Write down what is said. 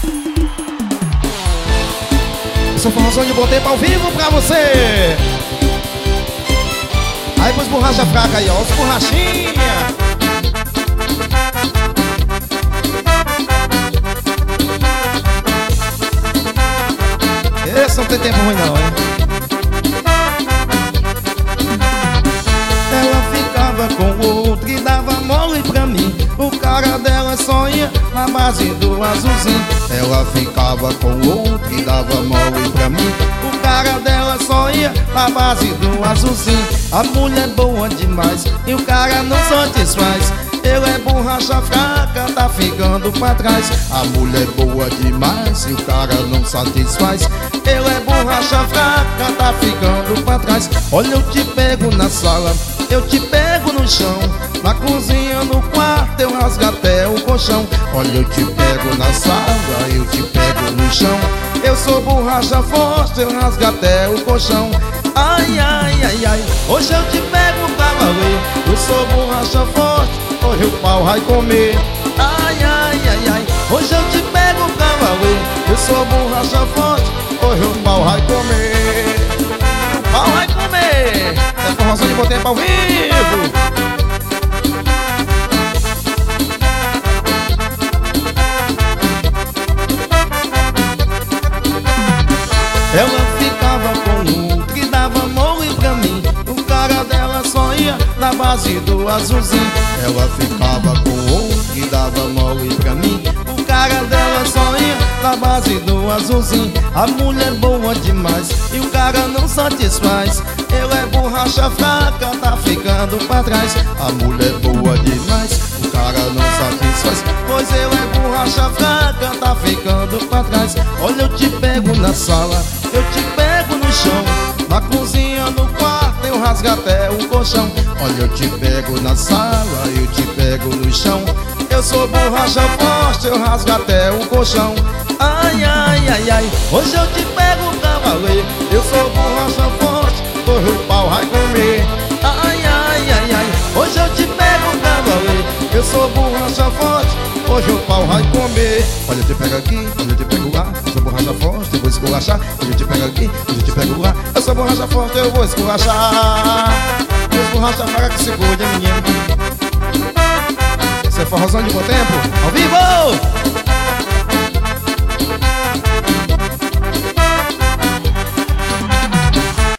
Esse forrozão de bom tempo ao vivo pra você. Aí pros borracha fraca aí, ó, os borrachinha. Esse não tem tempo ruim não, hein? Ela ficava com o outro e dava mole pra mim. O cara dela só ia na base do azulzinho. Ela ficava com o outro e dava mole pra mim. O cara dela só ia na base do azulzinho. A mulher boa demais e o cara não satisfaz. Ele é borracha fraca, tá ficando pra trás. A mulher boa demais e o cara não satisfaz. Ele é borracha fraca, tá ficando pra trás. Olha, eu te pego na sala, eu te pego no chão. Na cozinha, no quarto, eu rasgo até o colchão. Olha, eu te pego na sala, eu te pego no chão. Eu sou borracha forte, eu rasgo até o colchão. Ai, ai, ai, ai, hoje eu te pego pra valer. Eu sou borracha forte, hoje o pau vai comer. Ai, ai, ai, ai, hoje eu te pego pra valer. Eu sou borracha forte, hoje o pau vai comer. O pau vai comer. É formação de bom tempo ao vivo. Ela ficava com outro e dava mole pra mim. O cara dela só ia na base do azulzinho. Ela ficava com outro e dava mole pra mim. O cara dela só ia na base do azulzinho. A mulher boa demais e o cara não satisfaz. Ele é borracha fraca, tá ficando pra trás. A mulher boa demais, o cara não satisfaz. Pois ele é borracha fraca, tá ficando pra trás. Olha, eu te pego na sala, eu te pego no chão. Na cozinha, no quarto, eu rasgo até o colchão. Olha, eu te pego na sala, eu te pego no chão. Eu sou borracha forte, eu rasgo até o colchão. Ai, ai, ai, ai, hoje eu te pego pra valer. Eu sou borracha forte, hoje o pau vai comer. Ai, ai, ai, ai, hoje eu te pego pra valer. Eu sou borracha forte, hoje o pau vai comer. Olha, eu te pego aqui, olha, eu te pego lá. Eu sou borracha forte, eu vou esculachar. Olha, eu te pego aqui, olha, eu te pego lá. Eu sou borracha forte, eu vou esculachar. Meus borracha fraca que se cuide, menino. Esse é forrozão de bom tempo, ao vivo!